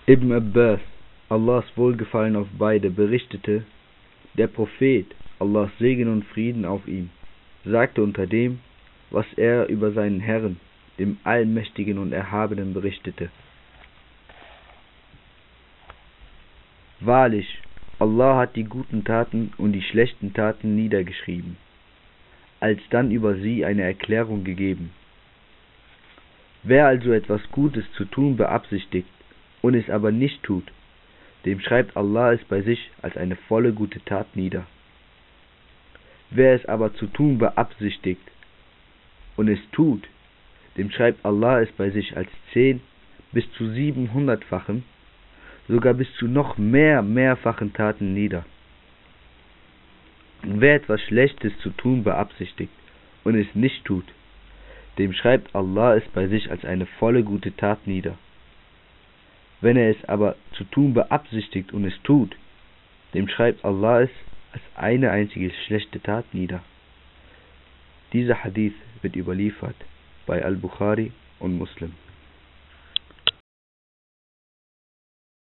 Ibn Abbas, Allahs Wohlgefallen auf beide, berichtete, der Prophet, Allahs Segen und Frieden auf ihm, sagte unter dem, was er über seinen Herrn, dem Allmächtigen und Erhabenen, berichtete: Wahrlich, Allah hat die guten Taten und die schlechten Taten niedergeschrieben, alsdann über sie eine Erklärung gegeben. Wer also etwas Gutes zu tun beabsichtigt und es aber nicht tut, dem schreibt Allah es bei sich als eine volle gute Tat nieder. Wer es aber zu tun beabsichtigt und es tut, dem schreibt Allah es bei sich als 10 bis zu 700-fachen, sogar bis zu noch mehrfachen Taten nieder. Und wer etwas Schlechtes zu tun beabsichtigt und es nicht tut, dem schreibt Allah es bei sich als eine volle gute Tat nieder. Wenn er es aber zu tun beabsichtigt und es tut, dem schreibt Allah es als eine einzige schlechte Tat nieder. Dieser Hadith wird überliefert bei Al-Bukhari und Muslim.